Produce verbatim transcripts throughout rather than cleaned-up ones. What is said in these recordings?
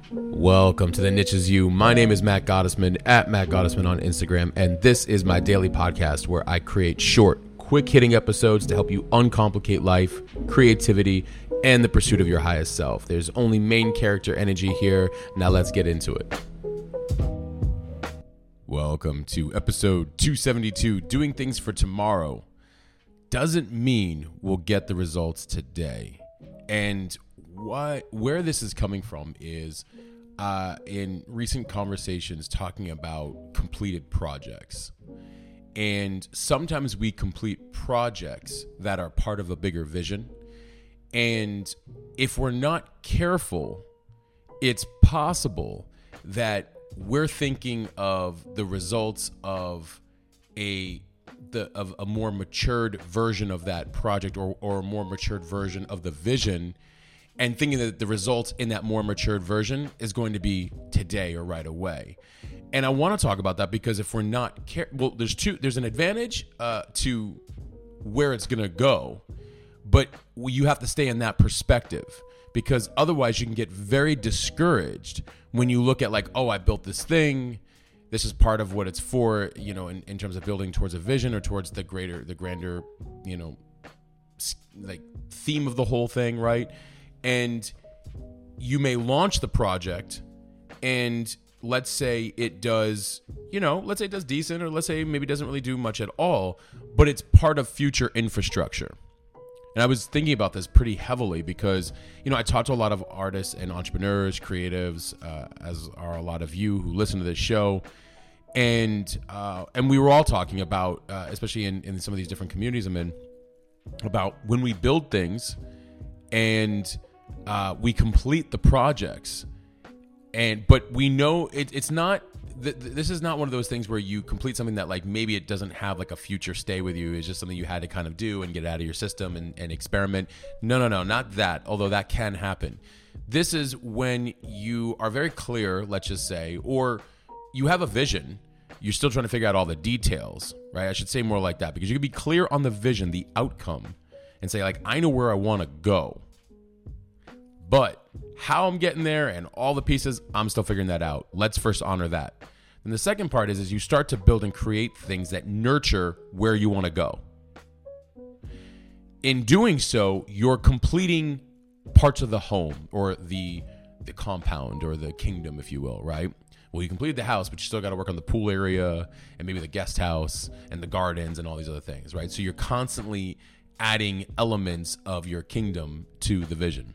Welcome to The Niche Is You. My name is Matt Gottesman at Matt Gottesman on Instagram, and this is my daily podcast where I create short, quick-hitting episodes to help you uncomplicate life, creativity, and the pursuit of your highest self. There's only main character energy here. Now let's get into it. Welcome to episode two seventy-two. Doing things for tomorrow doesn't mean we'll get the results today. And what, where this is coming from is uh, in recent conversations talking about completed projects. And sometimes we complete projects that are part of a bigger vision. And if we're not careful, it's possible that we're thinking of the results of a the of a more matured version of that project or, or a more matured version of the vision, and thinking that the results in that more matured version is going to be today or right away. And I want to talk about that because if we're not care, well, there's two, there's an advantage uh, to where it's going to go, but you have to stay in that perspective because otherwise you can get very discouraged when you look at like, oh, I built this thing. This is part of what it's for, you know, in, in terms of building towards a vision or towards the greater, the grander, you know, like theme of the whole thing, right? And you may launch the project and let's say it does, you know, let's say it does decent, or let's say maybe it doesn't really do much at all, but it's part of future infrastructure. And I was thinking about this pretty heavily because, you know, I talk to a lot of artists and entrepreneurs, creatives, uh, as are a lot of you who listen to this show. And uh, and we were all talking about, uh, especially in, in some of these different communities I'm in, about when we build things and uh, we complete the projects. And but we know it, it's not, th- this is not one of those things where you complete something that like maybe it doesn't have like a future stay with you. It's just something you had to kind of do and get out of your system and, and experiment. No, no, no, not that, although that can happen. This is when you are very clear, let's just say, or you have a vision. You're still trying to figure out all the details, right? I should say more like that because you can be clear on the vision, the outcome, and say like, I know where I want to go. But how I'm getting there and all the pieces, I'm still figuring that out. Let's first honor that. And the second part is, is you start to build and create things that nurture where you want to go. In doing so, you're completing parts of the home or the the compound or the kingdom, if you will, right? Well, you completed the house, but you still got to work on the pool area and maybe the guest house and the gardens and all these other things, right? So you're constantly adding elements of your kingdom to the vision.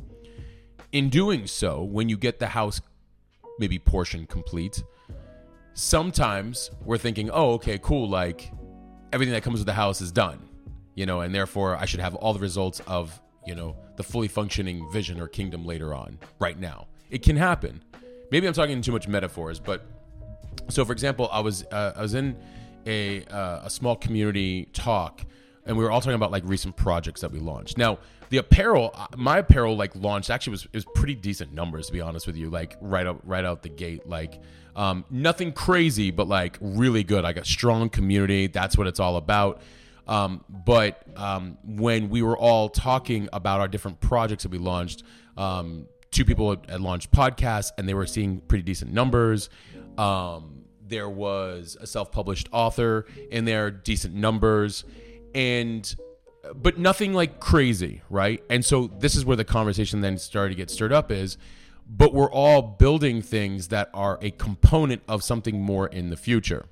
In doing so, when you get the house maybe portion complete, sometimes we're thinking, oh, okay, cool. Like everything that comes with the house is done, you know, and therefore I should have all the results of, you know, the fully functioning vision or kingdom later on right now. It can happen. Maybe I'm talking too much metaphors, but so for example, I was, uh, I was in a, uh, a small community talk and we were all talking about like recent projects that we launched. Now, the apparel, my apparel like launched actually was, it was pretty decent numbers, to be honest with you, like right out, right out the gate, like um, nothing crazy, but like really good. I got strong community. That's what it's all about. Um, but um, when we were all talking about our different projects that we launched, um, two people had, had launched podcasts and they were seeing pretty decent numbers. Um, there was a self-published author in there, decent numbers. And, but nothing like crazy, right? And so this is where the conversation then started to get stirred up is, but we're all building things that are a component of something more in the future.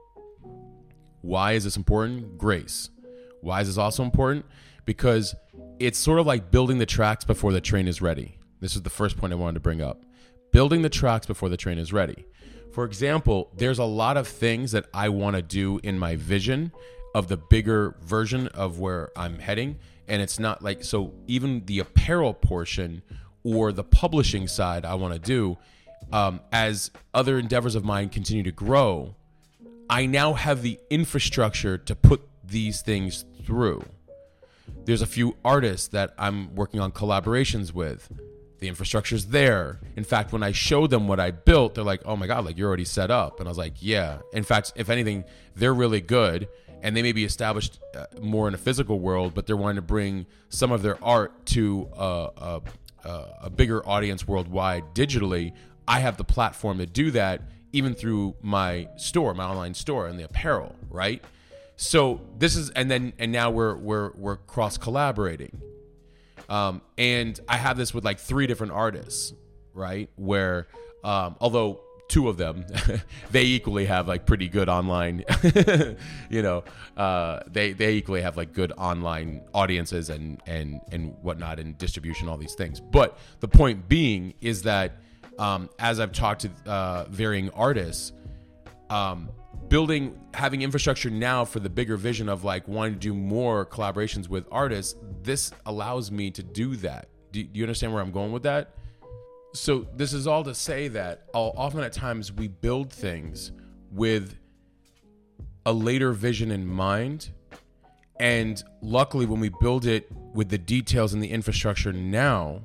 Why is this important? Grace. Why is this also important? Because it's sort of like building the tracks before the train is ready. This is the first point I wanted to bring up. Building the tracks before the train is ready. For example, there's a lot of things that I want to do in my vision of the bigger version of where I'm heading. And it's not like, so even the apparel portion or the publishing side I want to do, um, as other endeavors of mine continue to grow, I now have the infrastructure to put these things through. There's a few artists that I'm working on collaborations with. The infrastructure's there. In fact, when I show them what I built, they're like, oh my God, like you're already set up. And I was like, yeah. In fact, if anything, they're really good. And they may be established uh, more in a physical world, but they're wanting to bring some of their art to uh, a, uh, a bigger audience worldwide digitally, I have the platform to do that, even through my store, my online store, and the apparel, right? So this is, and then and now we're we're we're cross collaborating, um, and I have this with like three different artists, right? Where um, although two of them, they equally have like pretty good online, you know, uh, they they equally have like good online audiences and and and whatnot, and distribution, all these things. But the point being is that um, as I've talked to uh, varying artists, um, building, having infrastructure now for the bigger vision of like wanting to do more collaborations with artists, this allows me to do that. Do, do you understand where I'm going with that? So this is all to say that often at times we build things with a later vision in mind. And luckily when we build it with the details and the infrastructure now,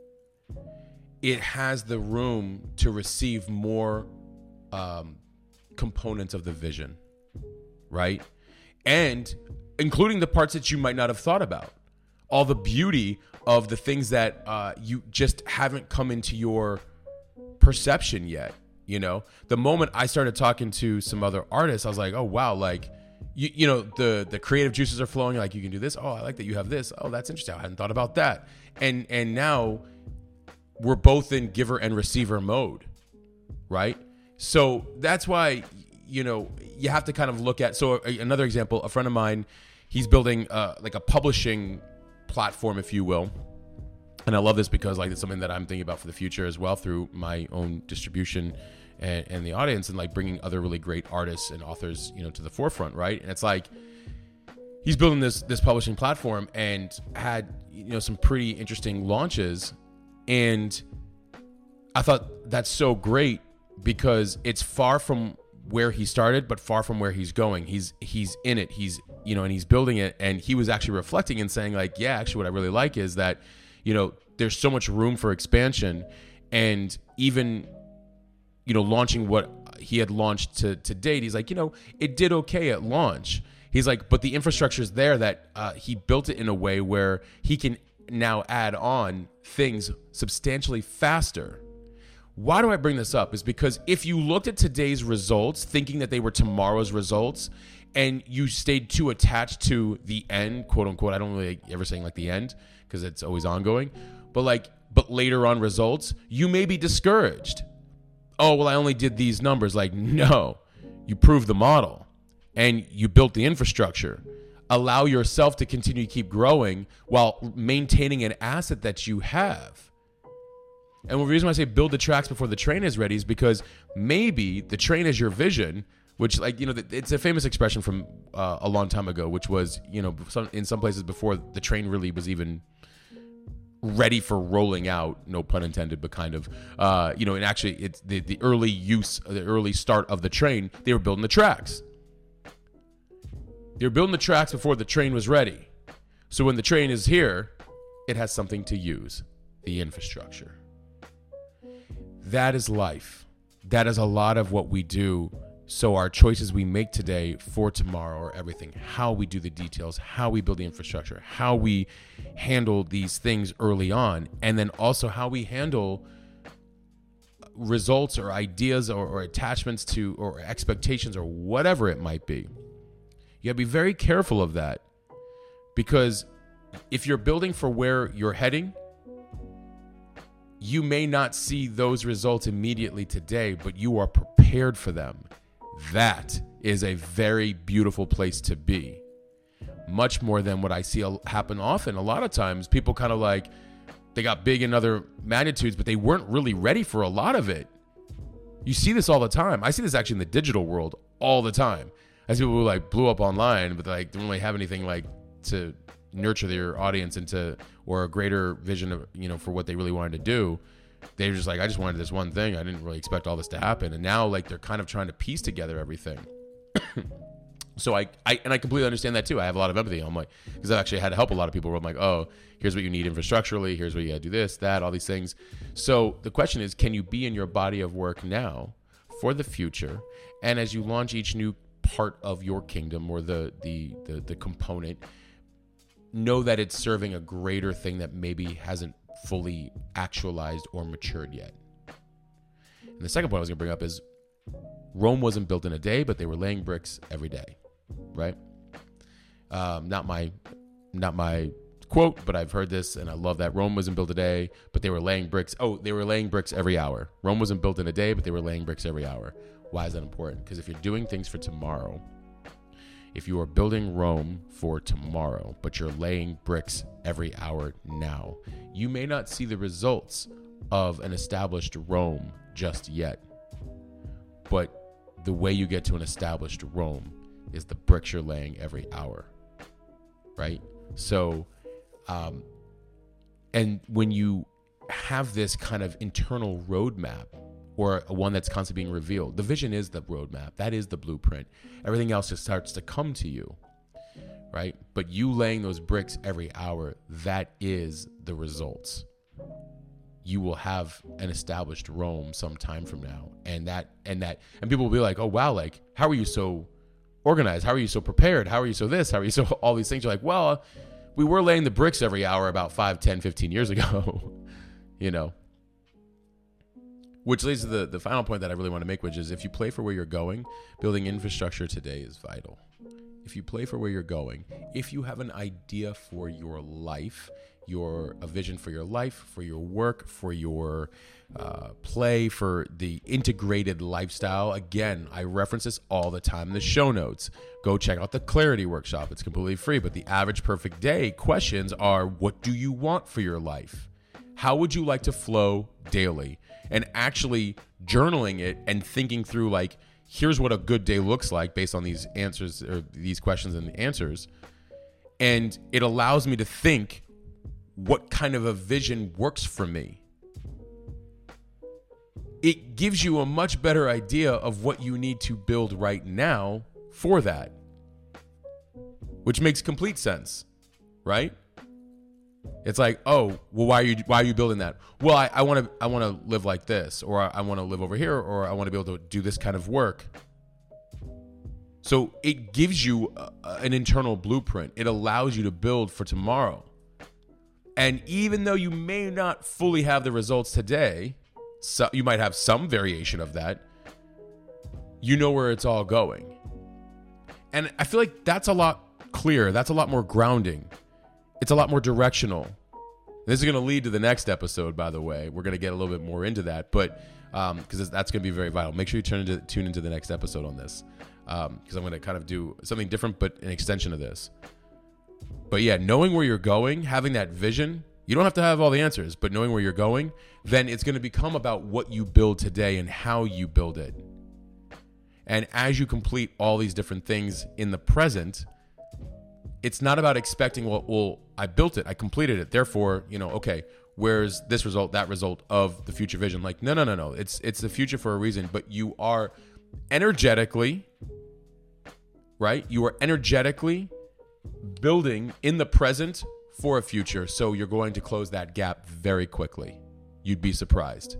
it has the room to receive more um, components of the vision, right? And including the parts that you might not have thought about. All the beauty of the things that uh, you just haven't come into your perception yet. You know, the moment I started talking to some other artists, I was like, oh, wow, like, you, you know, the, the creative juices are flowing. Like, you can do this. Oh, I like that you have this. Oh, that's interesting. I hadn't thought about that. And, and now we're both in giver and receiver mode, right? So that's why, you know, you have to kind of look at, so another example, a friend of mine, he's building uh, like a publishing platform, if you will. And I love this because like it's something that I'm thinking about for the future as well, through my own distribution and, and the audience, and like bringing other really great artists and authors, you know, to the forefront, right? And it's like he's building this this publishing platform and had, you know, some pretty interesting launches, and I thought that's so great because it's far from where he started, but far from where he's going. He's he's in it. He's, you know, and he's building it. And he was actually reflecting and saying like, yeah, actually what I really like is that, you know, there's so much room for expansion. And even, you know, launching what he had launched to, to date, he's like, you know, it did okay at launch. He's like, but the infrastructure is there that uh, he built it in a way where he can now add on things substantially faster. Why do I bring this up? Is because if you looked at today's results thinking that they were tomorrow's results and you stayed too attached to the end, quote unquote, I don't really ever saying like the end because it's always ongoing, but like, but later on results, you may be discouraged. Oh, well, I only did these numbers. Like, no, you proved the model and you built the infrastructure. Allow yourself to continue to keep growing while maintaining an asset that you have. And the reason why I say build the tracks before the train is ready is because maybe the train is your vision, which, like, you know, it's a famous expression from uh, a long time ago, which was, you know, some, in some places before the train really was even ready for rolling out, no pun intended, but kind of, uh, you know, and actually it's the, the early use, the early start of the train, they were building the tracks. They were building the tracks before the train was ready. So when the train is here, it has something to use, the infrastructure. That is life. That is a lot of what we do. So our choices we make today for tomorrow are everything. How we do the details, how we build the infrastructure, how we handle these things early on, and then also how we handle results or ideas or, or attachments to or expectations or whatever it might be. You gotta be very careful of that, because if you're building for where you're heading, you may not see those results immediately today, but you are prepared for them. That is a very beautiful place to be. Much more than what I see happen often. A lot of times people kind of like, they got big in other magnitudes, but they weren't really ready for a lot of it. You see this all the time. I see this actually in the digital world all the time. I see people who like blew up online, but like don't really have anything like to nurture their audience into, or a greater vision of, you know, for what they really wanted to do. They were just like, I just wanted this one thing. I didn't really expect all this to happen. And now like they're kind of trying to piece together everything. So I, I, and I completely understand that too. I have a lot of empathy. I'm like, because I've actually had to help a lot of people where I'm like, oh, here's what you need infrastructurally. Here's what you got to do this, that, all these things. So the question is, can you be in your body of work now for the future? And as you launch each new part of your kingdom or the, the, the, the component, know that it's serving a greater thing that maybe hasn't fully actualized or matured yet. And the second point I was going to bring up is Rome wasn't built in a day, but they were laying bricks every day, right? Um, not my, not my quote, but I've heard this and I love that. Rome wasn't built a day, but they were laying bricks. Oh, they were laying bricks every hour. Rome wasn't built in a day, but they were laying bricks every hour. Why is that important? Because if you're doing things for tomorrow, if you are building Rome for tomorrow, but you're laying bricks every hour now, you may not see the results of an established Rome just yet. But the way you get to an established Rome is the bricks you're laying every hour, right? So, um, and when you have this kind of internal roadmap, or one that's constantly being revealed, the vision is the roadmap. That is the blueprint. Everything else just starts to come to you, right? But you laying those bricks every hour, that is the results. You will have an established Rome some time from now. And that, and that, and people will be like, oh, wow, like, how are you so organized? How are you so prepared? How are you so this? How are you so all these things? You're like, well, we were laying the bricks every hour about five, ten, fifteen years ago, you know? Which leads to the, the final point that I really want to make, which is if you play for where you're going, building infrastructure today is vital. If you play for where you're going, if you have an idea for your life, your a vision for your life, for your work, for your uh, play, for the integrated lifestyle, again, I reference this all the time in the show notes. Go check out the Clarity Workshop. It's completely free, but the average perfect day questions are, what do you want for your life? How would you like to flow daily? And actually journaling it and thinking through, like, here's what a good day looks like based on these answers or these questions and the answers. And it allows me to think what kind of a vision works for me. It gives you a much better idea of what you need to build right now for that, which makes complete sense, right? It's like, oh, well, why are you why are you building that? Well, I, I want to I want to live like this, or I, I want to live over here, or I want to be able to do this kind of work. So it gives you a, an internal blueprint. It allows you to build for tomorrow. And even though you may not fully have the results today, so you might have some variation of that, you know where it's all going. And I feel like that's a lot clearer. That's a lot more grounding. It's a lot more directional. This is going to lead to the next episode, by the way. We're going to get a little bit more into that, but because um, that's going to be very vital. Make sure you turn into, tune into the next episode on this, because um, I'm going to kind of do something different, but an extension of this. But yeah, knowing where you're going, having that vision, you don't have to have all the answers, but knowing where you're going, then it's going to become about what you build today and how you build it. And as you complete all these different things in the present, it's not about expecting, well, well, I built it, I completed it, therefore, you know, okay, where's this result, that result of the future vision? Like, no, no, no, no. It's it's the future for a reason, but you are energetically, right? You are energetically building in the present for a future, so you're going to close that gap very quickly. You'd be surprised.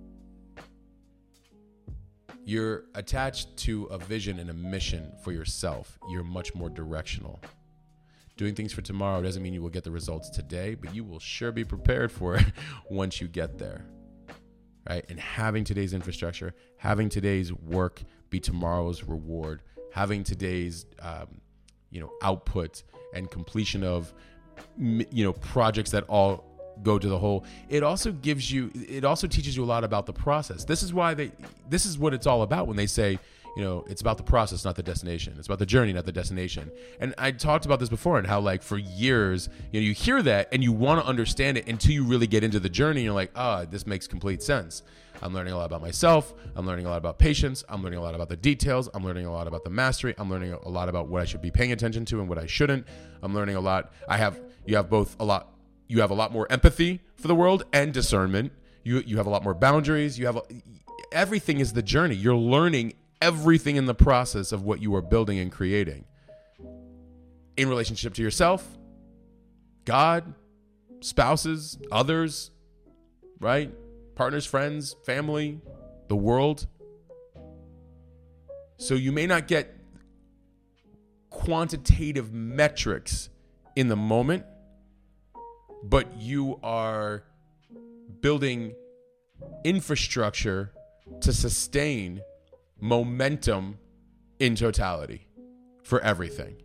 You're attached to a vision and a mission for yourself. You're much more directional. Doing things for tomorrow doesn't mean you will get the results today, but you will sure be prepared for it once you get there, right? And having today's infrastructure, having today's work be tomorrow's reward, having today's, um, you know, output and completion of, you know, projects that all go to the whole. It also gives you, it also teaches you a lot about the process. This is why they, this is what it's all about when they say, you know, it's about the process, not the destination. It's about the journey, not the destination. And I talked about this before and how, like, for years, you know, you hear that and you want to understand it until you really get into the journey. And you're like, ah, oh, this makes complete sense. I'm learning a lot about myself. I'm learning a lot about patience. I'm learning a lot about the details. I'm learning a lot about the mastery. I'm learning a lot about what I should be paying attention to and what I shouldn't. I'm learning a lot. I have, you have both a lot, you have a lot more empathy for the world and discernment. You, you have a lot more boundaries. You have, a, everything is the journey. You're learning everything in the process of what you are building and creating in relationship to yourself, God, spouses, others, right? Partners, friends, family, the world. So you may not get quantitative metrics in the moment, but you are building infrastructure to sustain momentum in totality for everything.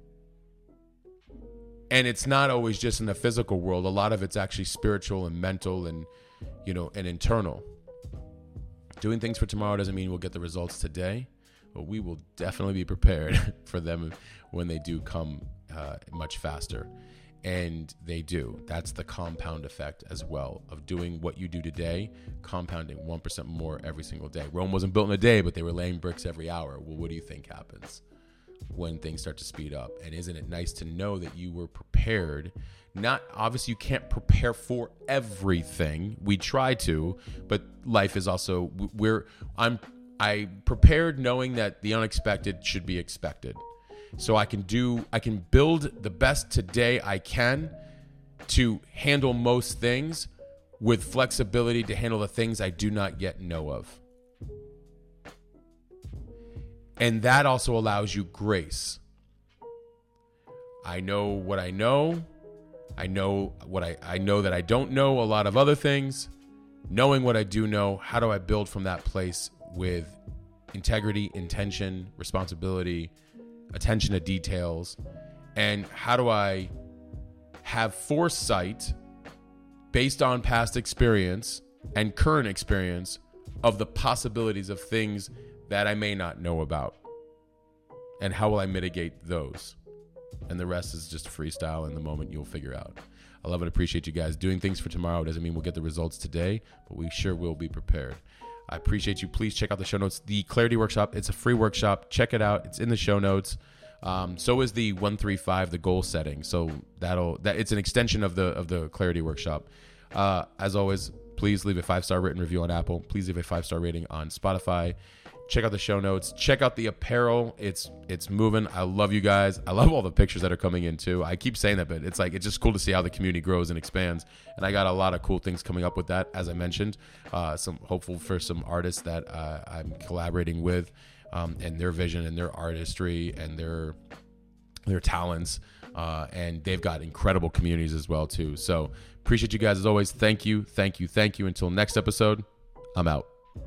And it's not always just in the physical world. A lot of it's actually spiritual and mental and, you know, and internal. Doing things for tomorrow doesn't mean we'll get the results today, but we will definitely be prepared for them when they do come uh, much faster. And they do. That's the compound effect as well of doing what you do today, compounding one percent more every single day. Rome wasn't built in a day, but they were laying bricks every hour. Well, what do you think happens when things start to speed up? And isn't it nice to know that you were prepared? Not obviously you can't prepare for everything. We try to, but life is also we're I'm I prepared knowing that the unexpected should be expected. So I can do I can build the best today I can to handle most things with flexibility to handle the things I do not yet know of. And that also allows you grace. I know what I know. I know what I, I know that I don't know a lot of other things. Knowing what I do know, how do I build from that place with integrity, intention, responsibility, attention to details? And how do I have foresight based on past experience and current experience of the possibilities of things that I may not know about? And how will I mitigate those? And the rest is just freestyle in the moment you'll figure out. I love and appreciate you guys. Doing things for tomorrow doesn't mean we'll get the results today, but we sure will be prepared. I appreciate you. Please check out the show notes. The Clarity Workshop, it's a free workshop. Check it out. It's in the show notes. Um, so is the one three five, the goal setting. So that'll that it's an extension of the of the Clarity Workshop. Uh, as always, please leave a five-star written review on Apple. Please leave a five-star rating on Spotify. Check out the show notes. Check out the apparel. It's it's moving. I love you guys. I love all the pictures that are coming in too. I keep saying that, but it's like it's just cool to see how the community grows and expands. And I got a lot of cool things coming up with that, as I mentioned. Uh, some hopeful for some artists that uh, I'm collaborating with, um, and their vision and their artistry and their their talents. Uh, and they've got incredible communities as well too. So appreciate you guys as always. Thank you, thank you, thank you. Until next episode, I'm out.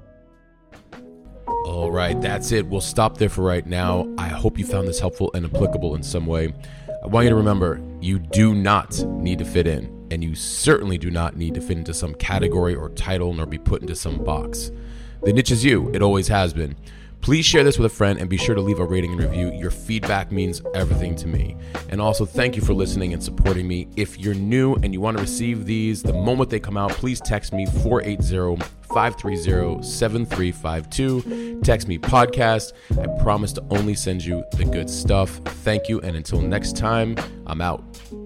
All right, that's it. We'll stop there for right now. I hope you found this helpful and applicable in some way. I want you to remember, you do not need to fit in, and you certainly do not need to fit into some category or title nor be put into some box. The niche is you. It always has been. Please share this with a friend and be sure to leave a rating and review. Your feedback means everything to me. And also, thank you for listening and supporting me. If you're new and you want to receive these the moment they come out, please text me four eight zero, five three zero, seven three five two. Text me podcast. I promise to only send you the good stuff. Thank you. And until next time, I'm out.